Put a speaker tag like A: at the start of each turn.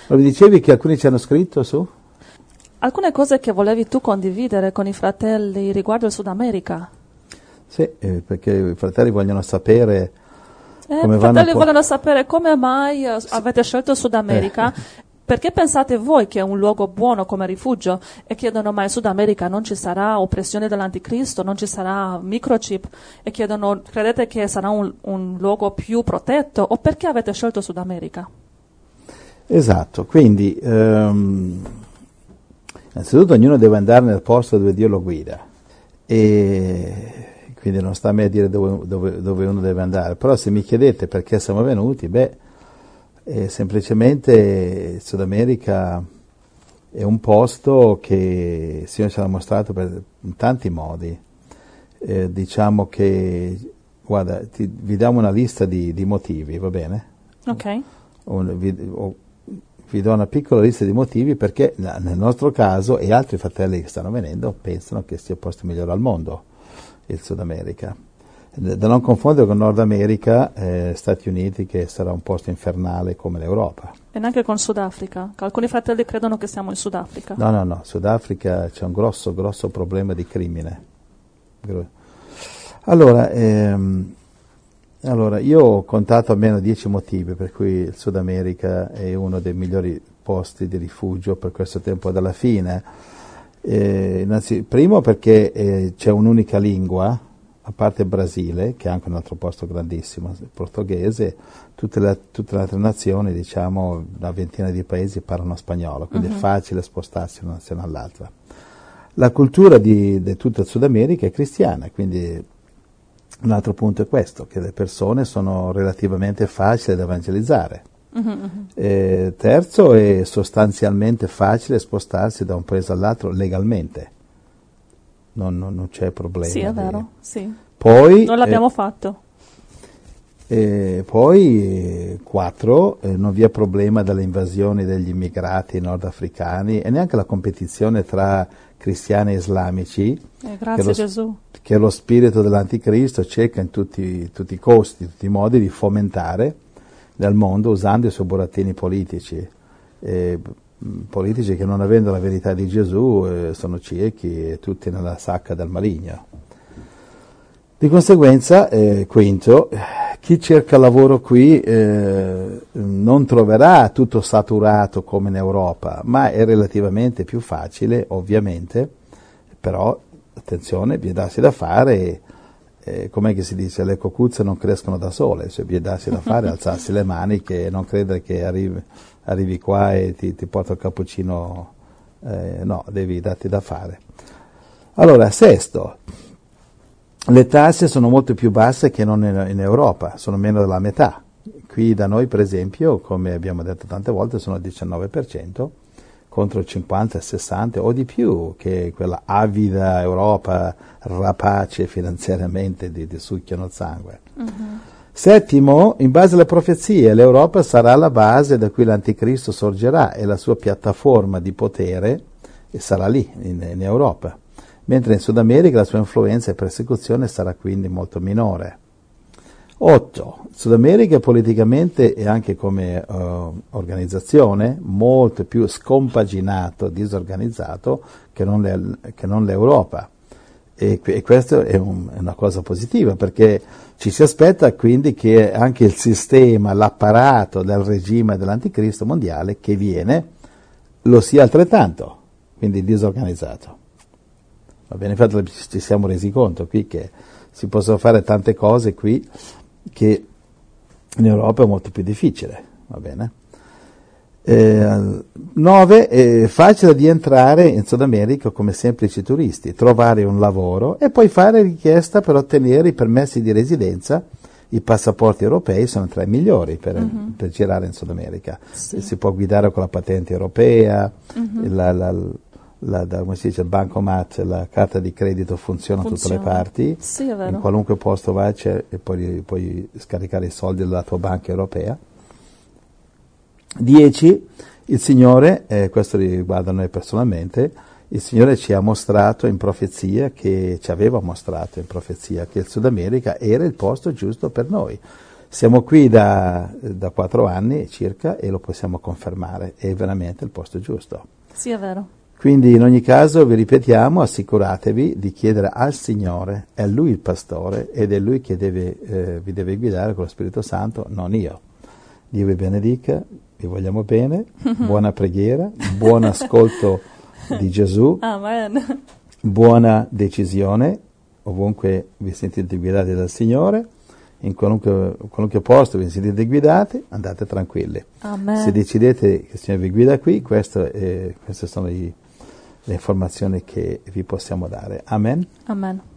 A: Ma mi dicevi che alcuni ci hanno scritto su?
B: Alcune cose che volevi tu condividere con i fratelli riguardo il Sud America.
A: Sì, perché i fratelli vogliono sapere come
B: I
A: vanno
B: fratelli vogliono sapere come mai avete scelto il Sud America, perché pensate voi che è un luogo buono come rifugio, e chiedono ma in Sud America non ci sarà oppressione dell'anticristo, non ci sarà microchip, e chiedono credete che sarà un luogo più protetto, o perché avete scelto Sud America?
A: Esatto, quindi innanzitutto ognuno deve andare nel posto dove Dio lo guida, e quindi non sta a me a dire dove uno deve andare. Però se mi chiedete perché siamo venuti, semplicemente il Sud America è un posto che il Signore ci ha mostrato in tanti modi. Diciamo che, guarda, vi diamo una lista di motivi, va bene?
B: Ok.
A: Vi do una piccola lista di motivi perché nel nostro caso e altri fratelli che stanno venendo pensano che sia il posto migliore al mondo, il Sud America. Da non confondere con Nord America, Stati Uniti, che sarà un posto infernale come l'Europa.
B: E neanche con Sudafrica, che alcuni fratelli credono che siamo in Sudafrica.
A: No, Sudafrica c'è un grosso problema di crimine. Allora, io ho contato almeno 10 motivi per cui il Sud America è uno dei migliori posti di rifugio per questo tempo della fine. Primo perché c'è un'unica lingua, a parte il Brasile, che è anche un altro posto grandissimo, il portoghese, tutte le altre nazioni, diciamo, una ventina di paesi parlano spagnolo, quindi è facile spostarsi da una nazione all'altra. La cultura di tutto il Sud America è cristiana, quindi un altro punto è questo, che le persone sono relativamente facili da evangelizzare. Terzo, è sostanzialmente facile spostarsi da un paese all'altro legalmente. Non c'è problema.
B: Sì, è vero, sì.
A: Poi,
B: non l'abbiamo fatto.
A: Poi, 4, non vi è problema delle invasioni degli immigrati nordafricani e neanche la competizione tra cristiani e islamici.
B: Grazie Gesù.
A: Che lo spirito dell'anticristo cerca in tutti i costi, in tutti i modi di fomentare nel mondo usando i suoi burattini politici. Politici che non avendo la verità di Gesù sono ciechi e tutti nella sacca del maligno. Di conseguenza, quinto, chi cerca lavoro qui non troverà tutto saturato come in Europa, ma è relativamente più facile, ovviamente, però, attenzione, vi è darsi da fare, com'è che si dice, le cocuzze non crescono da sole, cioè vi è darsi da fare, alzarsi le maniche e non credere che arrivi qua e ti porta il cappuccino, no, devi darti da fare. Allora, sesto, le tasse sono molto più basse che non in Europa, sono meno della metà. Qui da noi, per esempio, come abbiamo detto tante volte, sono il 19%, contro il 50, il 60 o di più, che quella avida Europa rapace finanziariamente di succhiano il sangue. Settimo, in base alle profezie, l'Europa sarà la base da cui l'anticristo sorgerà e la sua piattaforma di potere sarà lì, in Europa. Mentre in Sud America la sua influenza e persecuzione sarà quindi molto minore. 8. Sud America è politicamente e anche come organizzazione molto più scompaginato, disorganizzato che non l'Europa. E questo è una cosa positiva, perché ci si aspetta quindi che anche il sistema, l'apparato del regime dell'anticristo mondiale che viene, lo sia altrettanto, quindi disorganizzato. Va bene, infatti ci siamo resi conto qui che si possono fare tante cose qui che in Europa è molto più difficile, va bene? 9, è facile di entrare in Sud America come semplici turisti, trovare un lavoro e poi fare richiesta per ottenere i permessi di residenza. I passaporti europei sono tra i migliori per girare in Sud America. Sì. Si può guidare con la patente europea, come si dice, il bancomat, la carta di credito funziona da tutte le parti,
B: sì, è vero.
A: In qualunque posto vai e puoi scaricare i soldi dalla tua banca europea. 10, il Signore, questo riguarda noi personalmente, il Signore ci ha mostrato in profezia, che ci aveva mostrato in profezia che il Sud America era il posto giusto per noi. Siamo qui da 4 anni circa e lo possiamo confermare, è veramente il posto giusto.
B: Sì, è vero.
A: Quindi in ogni caso vi ripetiamo, assicuratevi di chiedere al Signore, è Lui il pastore ed è Lui che vi deve guidare con lo Spirito Santo, non io. Dio vi benedica, vi vogliamo bene, buona preghiera, buon ascolto di Gesù,
B: Amen.
A: buona decisione, ovunque vi sentite guidati dal Signore, in qualunque posto vi sentite guidati, andate tranquilli.
B: Amen.
A: Se decidete che il Signore vi guida qui, queste sono le informazioni che vi possiamo dare. Amen.
B: Amen.